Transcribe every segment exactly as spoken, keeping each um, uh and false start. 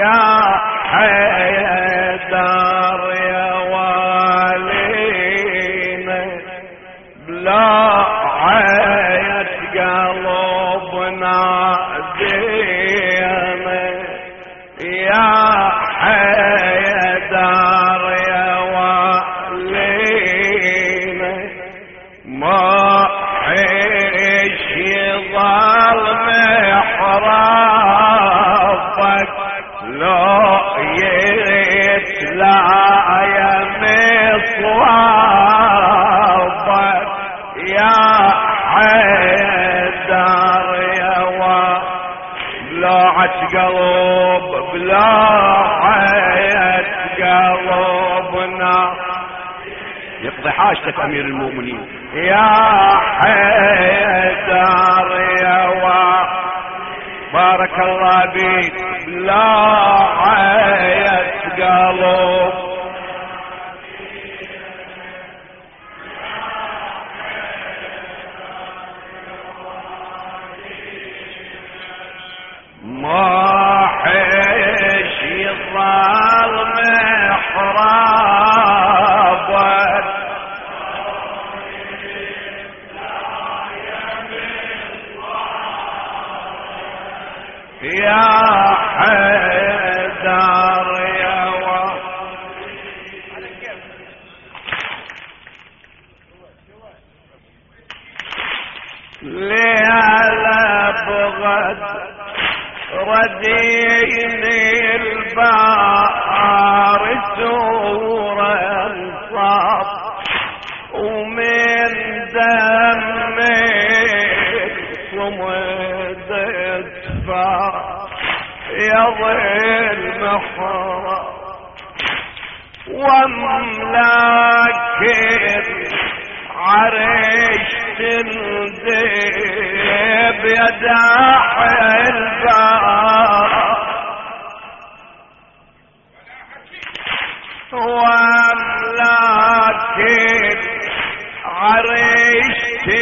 يا حيدر يا والينا بلا عيت قلبنا زينة يا حيدر يا والينا ما حيش يظل محرابك لو يتلا يا مصوابك يا حيدر يا بلاعة قلب بلاعة قلبنا يقضي حاجتك امير المؤمنين يا حيدر يا بارك الله بيك بلاعة قلب ما حيش يظل محرابك يا حيدر يا و ليلة بغد رديني البار سورة انصاب ومن دمك صمد ادفع يظل محرم واملاك عرش تندب يداح الباب واملاك عرش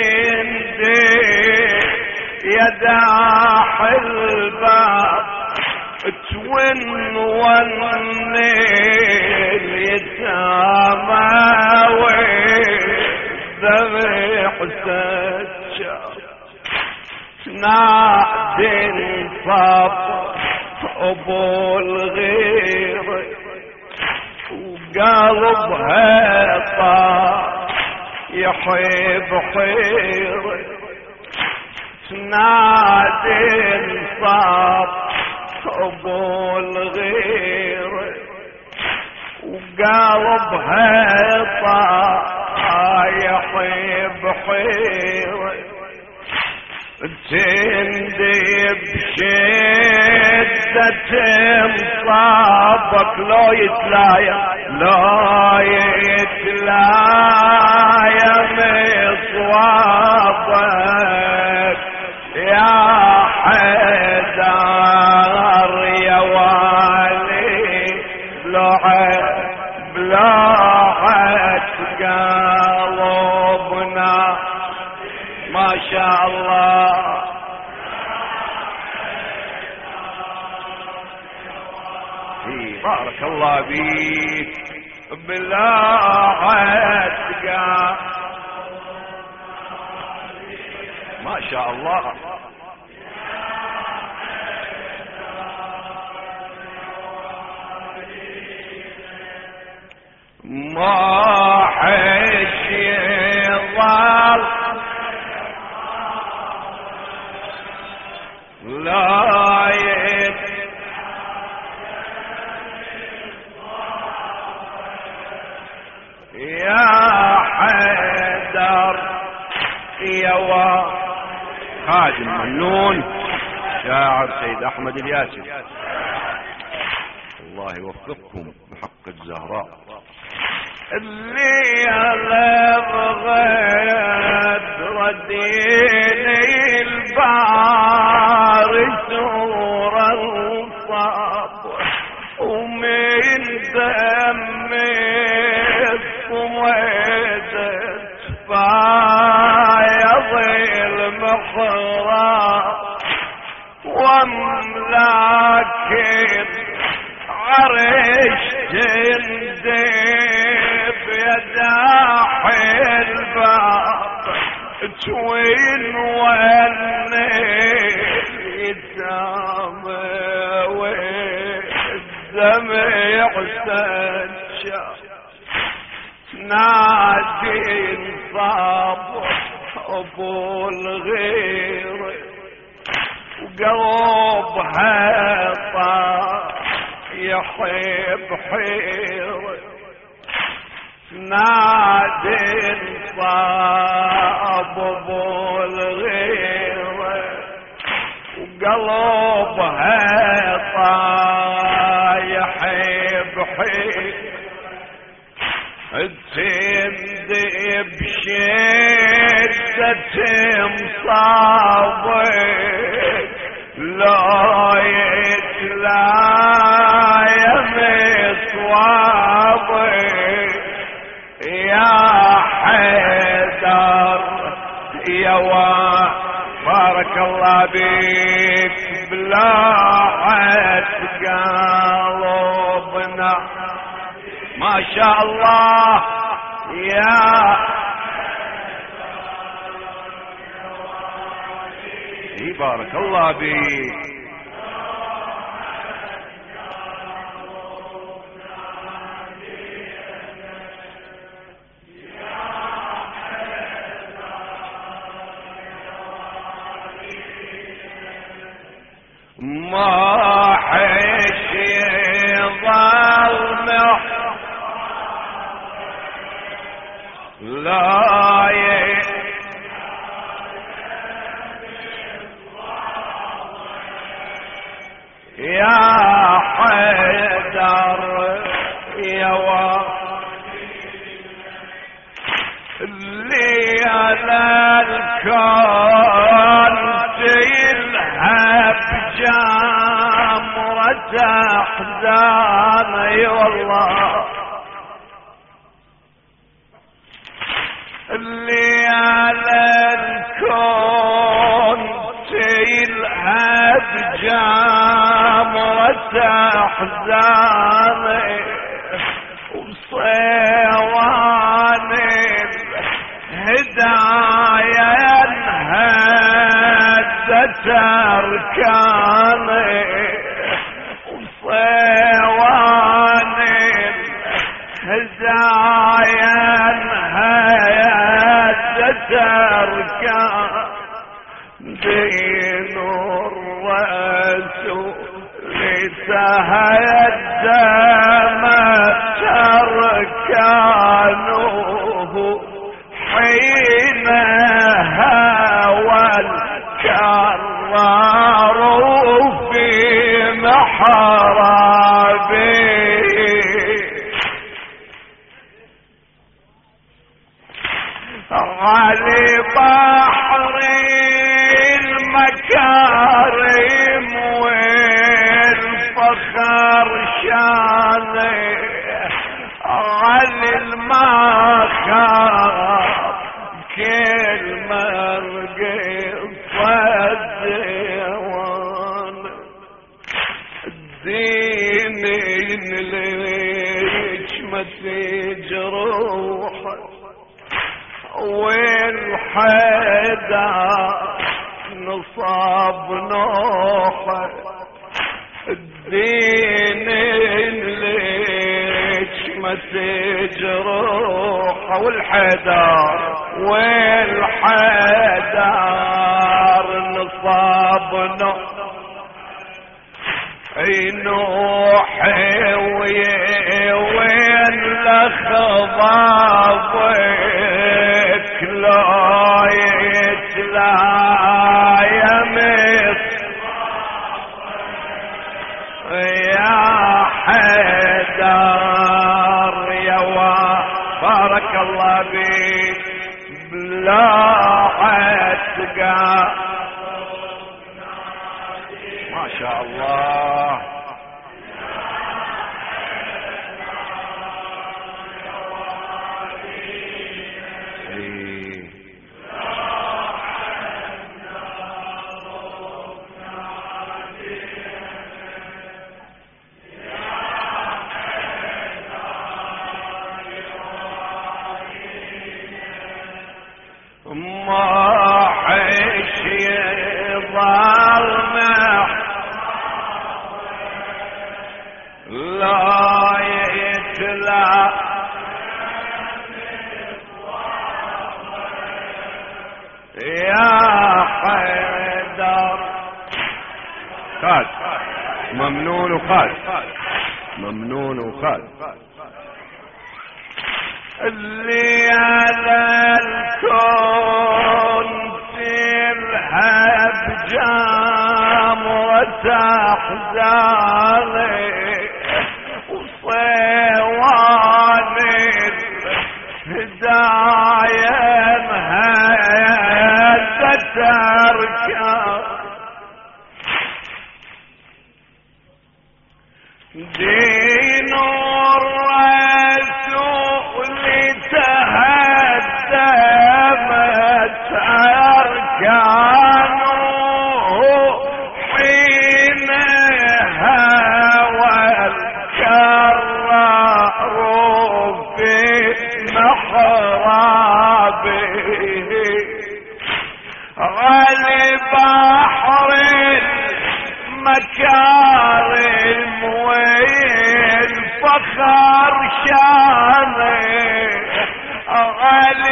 تندب يداح الباب تون والنيل يتامى والذبح سجى نادي انصاب ابو الغير وقلبها طار يحب خير نادي انصاب ابو الغير وقلبها طايح بحير تندب شدة مصابك لو يتلايا لو يتلايا مصوابك يا حيدر يا والي بلوعة بلوعة قلبنا ما شاء الله بارك الله بيك بلوعة ما شاء الله ما حش يظل لا يت يا حيدر يا خادم منون شاعر سيد احمد الياسر الله يوفقكم بحق الزهراء الليلة بغد رديني البار سورة الصاب ومن دمك وميدت فايض المحراب واملاك عرش تندب يا داحي الباب توين والليل يتامى والدمع سجى نادي انصاب ابو الغير وقلبها طار يحب حير نادي انصاب ابو الغير وقلبها طار يحب حير تندب شدة مصابك لا يتلايم صوابك يا حيدر يا وا بارك الله بك بلاعة قلبنا ما شاء الله يا بارك الله بك ما حش يظل لا ي... يا حيدر يا و اللي على الكون تلهب جامرة احزان اي والله اللي على الكون تلهب جامرة احزان وصيوان الهدايا انهدت اركاني وصيوان الهدايا انهدت اركان دين الرسول تهدمت اركانه حين هوى الكرار في محرابه علي بحر المكارم والفخر شانه علي المخاف كل مرقص الديوان الدين ليش ما تجروح والحدا نصاب نوحه الدين ليش ما تجروح والحدار والحدار نصاب نوح نوحي وين لخضابك لا يتلايم يا حيدر يا بارك الله بك بلا عتقى ما شاء الله لا يتلى يا حيدر. خالد ممنون وخالد ممنون وخالد. اللي على الكون تلهب جامرة أحزاني وصيوان الهدايا مهدة تركب دين الرسول تهدمت أركانه حين هوى الكرار في محرابه غالي بحر المكارم والفخر شانه غالي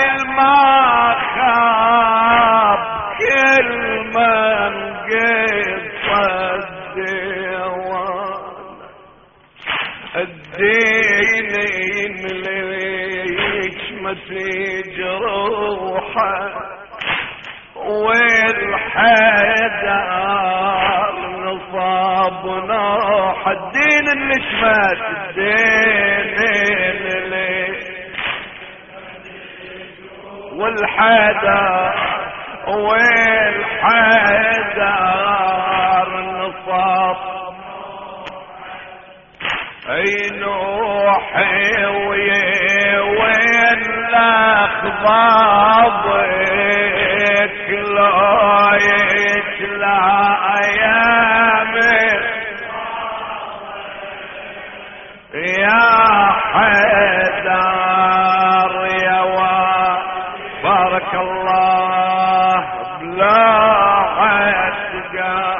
المخاب كل من قصد الديوان الدين ليش ما تجروحه والحيدر نصاب نوح الدين اللي شمات الدين اللي والحيدر والحيدر نصاب اي نوحي وين الاخبابك لا يتلى ايامك يا حيدر يا بارك الله بلا عتقى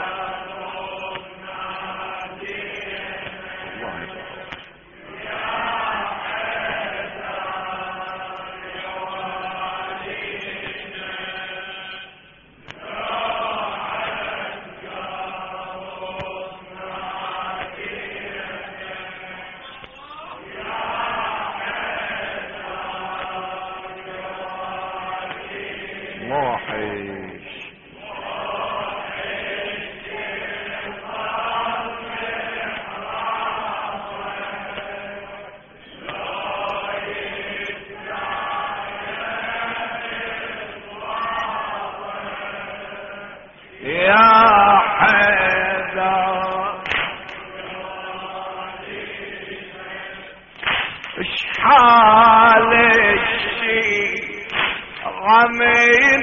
موحش يا حيدر اشحال الشي غمين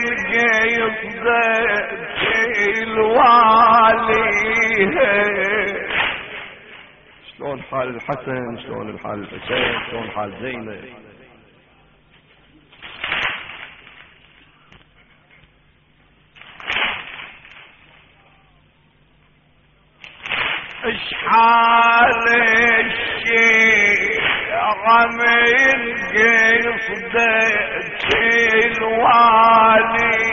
قيضت الوالي. شلون حال الحسن شلون الحال الحسين شلون حال زينب. اشحال الشيء غمين قصدت الوالي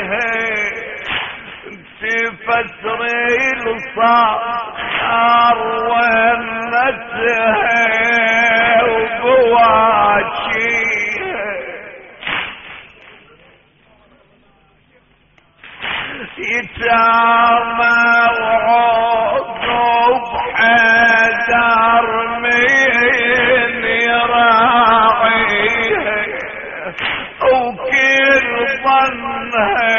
تفتر الصار ونتها وبواشيها يتامى وعضب حدر من يراعيها وكل ظنها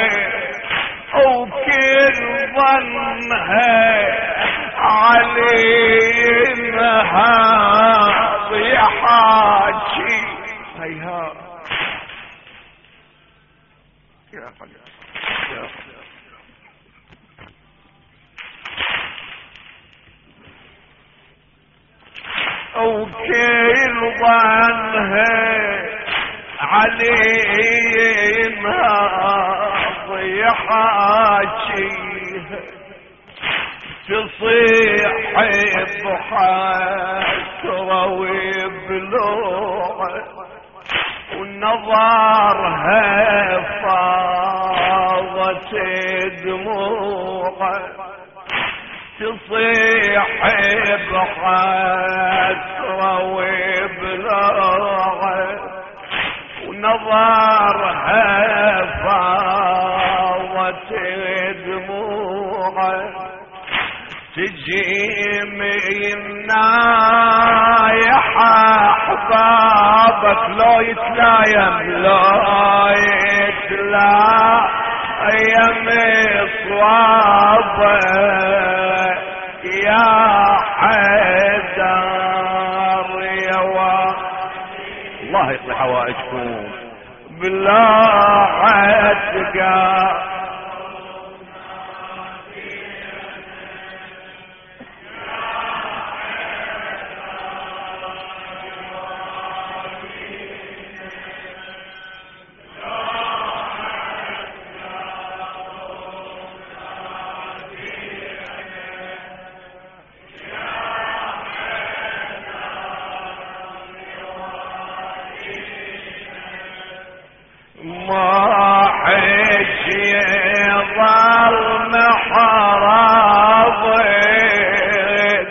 وكل ظنها عليها ضيحاكي هيها يا حاجة يا حاجة وكل ظنها عليها ضيحاكي تصيح بحسرة وبلوعه ونظرها فاضت دموعه تصيح بحسرة وبلوعه ونظرها فاضت دموعه تجي من نايحة احبابك لو يتلايم لو يتلايم صوابك يا حيدر يا الله يقضي حوائجكم بلا عتقى ما حش يظل محرابك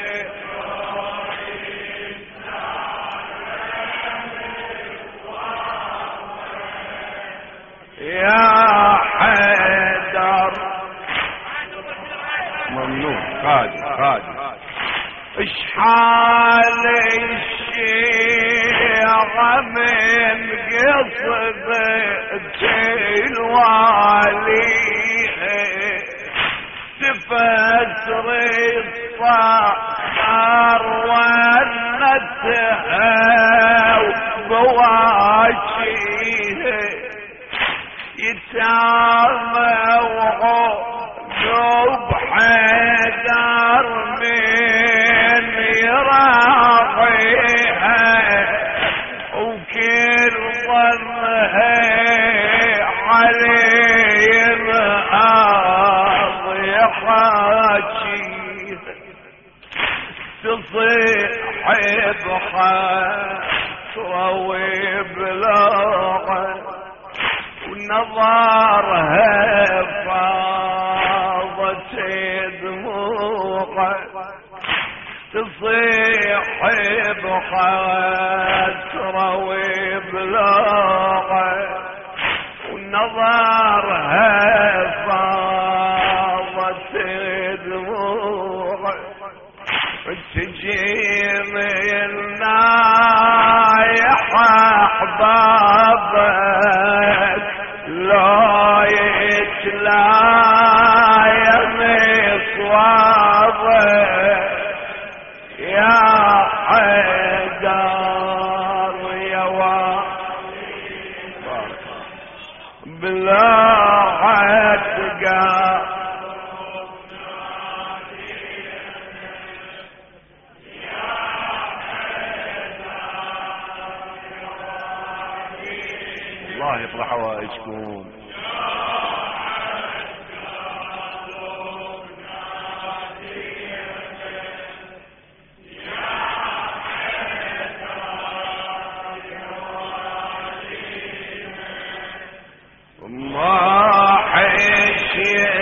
يا حيدر ممنوع خادم خادم اشحال الشيعة من قصبة الوالي تفسر الصار ونتها وبواشيه يتامى وعقوب حيدر من يراعيها وكل ظنها عليه الأرض يحاكيها تصيح بحسرة وبلوعه ونظرها فاضت دموعه تصيح بحسرة وبلوعه ونظرها فاضت دموعه تجي من نايحة احبابك لا يتلايم صوابك يا حيدر يا بلا عتقى الله يقضي حوائجكم ما حش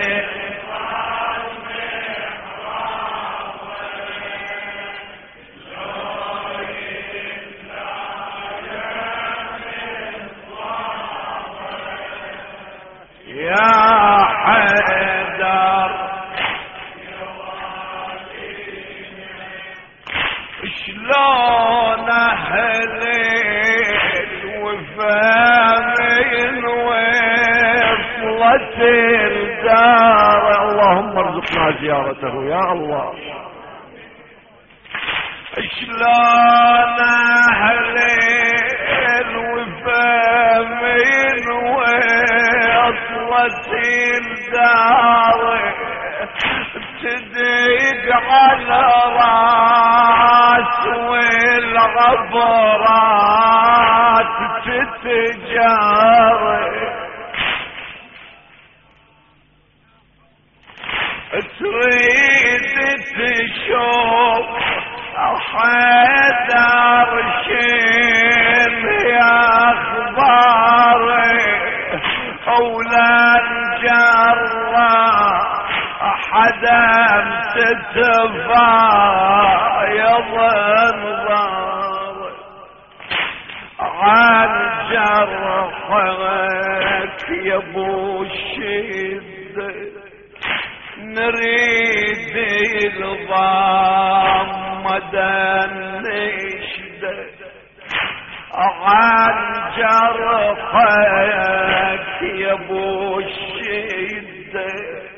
يا حيدر شلون اهل الوفا من وصلت الدار اللهم ارزقنا زيارته يا الله شلون اهل الوفا من وصلت الدار تدق على راس والعبرات تتجاري تريد تشوف شوف حيدر شين يا اخباري ولا نجرى حدا تتفا يظن ضاري عن جرحك يا ابو الشده نريد الضامة نشده عن جرحك يا ابو الشده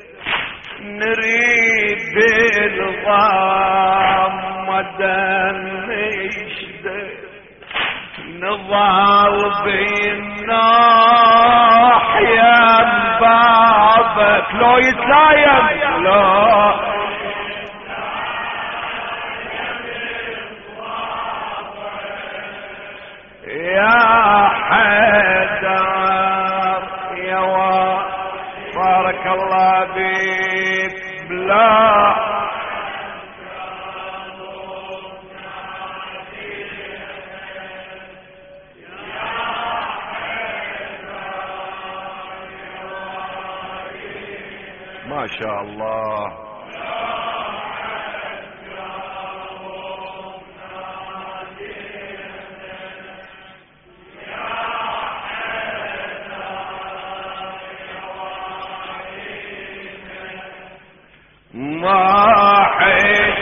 نريد الضامة نشده نظل بالناحية بابك لو يتلايم لا يا حيدر يا وا بارك الله بيك بلا ما شاء الله. ما حيش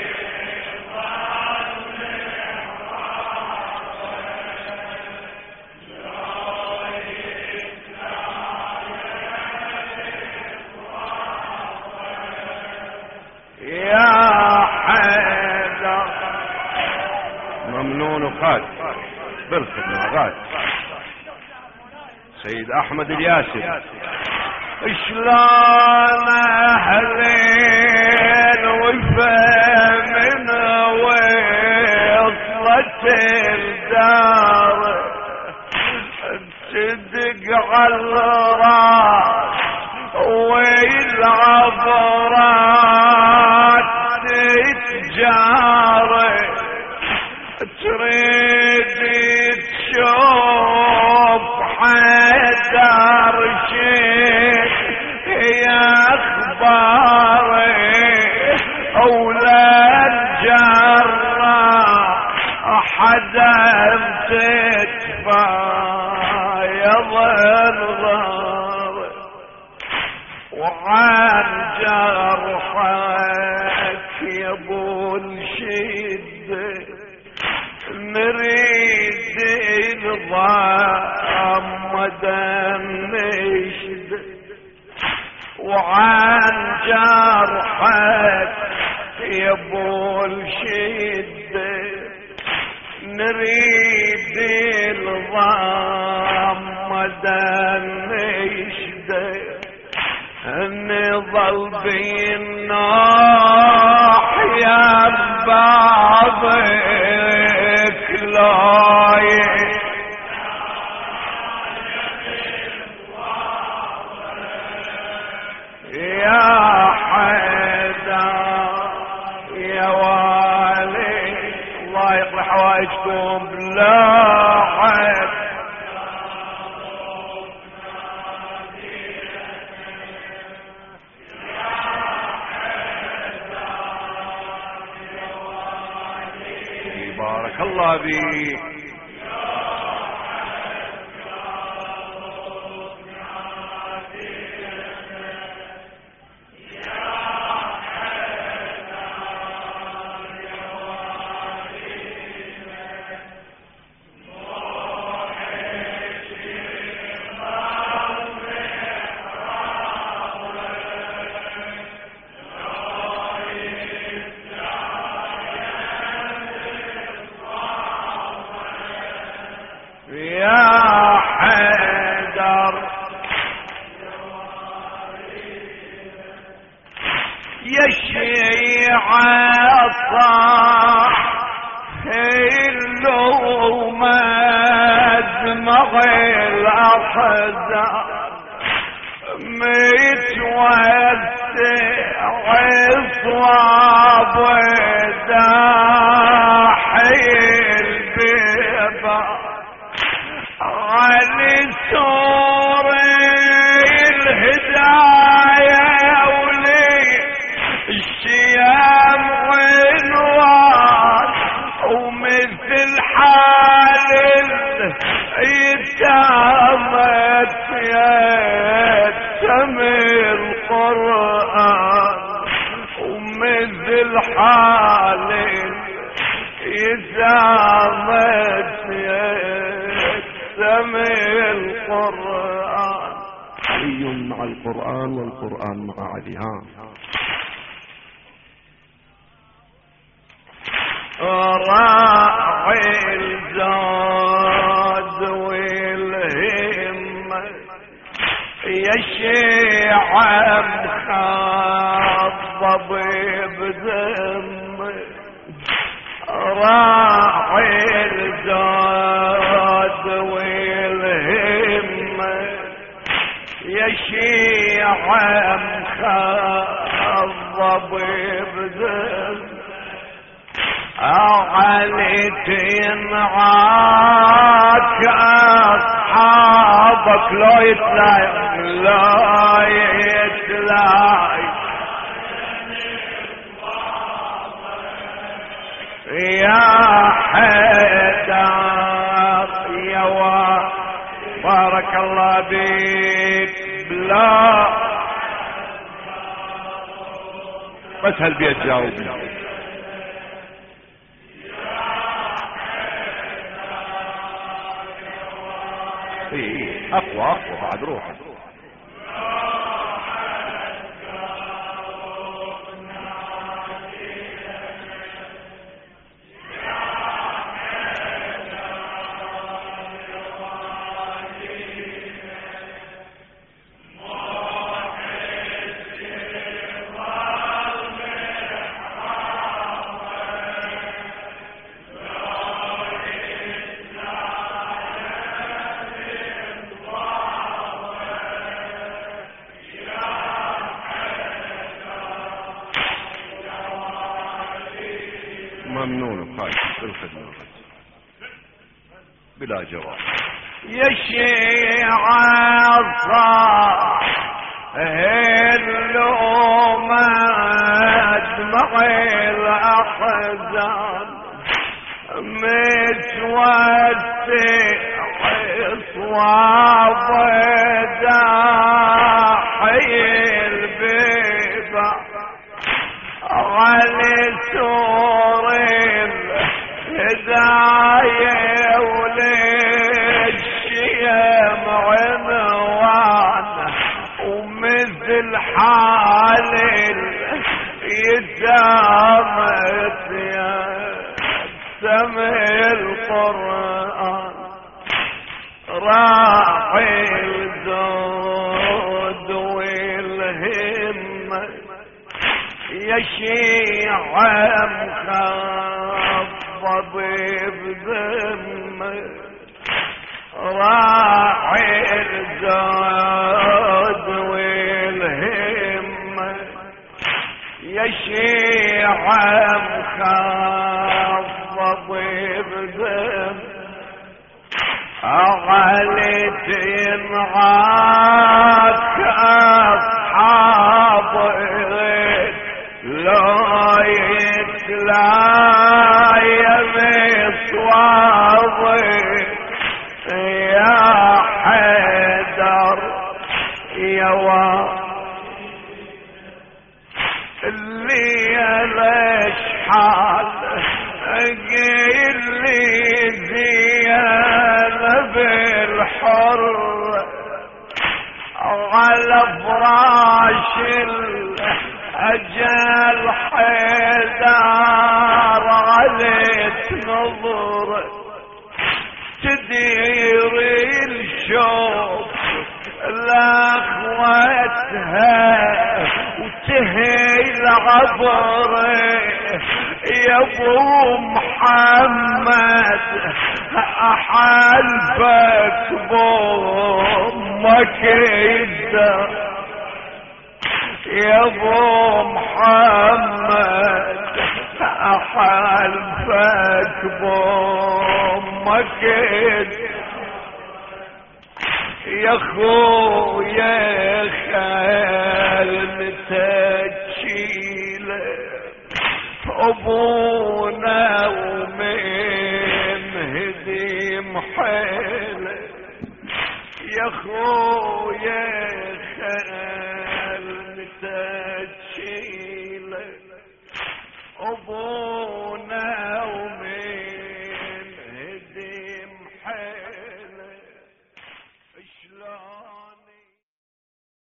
يا حيدر ممنون وخالد بالخدمة غاد سيد احمد الياسر. شلون اهلين وفمن وصلت الدار تصدق على الراس والعبرات تتجاري تريد تشوف حيدر شيء يا اخباري اولاد جرى حدا تدفع يظل ضاري وعن جرحك يا ابو الشده نريد الضامة نشده وعن جرحك يا ابو الشده نريد الضامة نشده نظل بالناحية بابك لايق يا حيدر يا والي الله يقضي حوائجكم بلا حد بارك الله بيك. يا حيدر يا شيعة صاح اللومة دمغ الأحزاب متوسع صواب داحي البيضة علي سوري الهداية ولي الشيام عنوان ومثل حال يتامت يتسمي القرآن ومثل حال يتامت يتسمي القرآن. علي مع القرآن والقرآن مع علي. ها راعي الزاد والهمة يا شيعة مخضب بذمة راعي الزاد والهمة يا شيعة مخضب بذمة عليتي معاك أصحابك لا يتلاي لا يتلاي يا حيدر يا وا بارك الله بيك بلا بس هالبيت جاوبني. ايه اقوى اقوى بعد روحه. ممنون خالد بالخدمة بلا جواب. يا شيعة صاح اللومة دمع الأحزان متوسع صواب داحي البيضة على سور الهداية وللشيم عنوان ومثل حال يتامت يتسمي القرآن راعي الزود والهمة يا شيعة مخضب بذمة راعي الزود والهمة يا شيعة مخضب بذمة أغلت معاك أصحاب لا يتلايم صوابي يا حيدر يا وا اللي ليش حال قيل لي زيانة بالحر على فراش الأجل حيدر عليك نظر تدير الشوق لأخوتها وتهيل عبره يا ابو محمد احلفك بامك يا ابو محمد حلفك بامك يا خويا خالتك شيله ابونا ومن هديم حيله يا خويا خالتك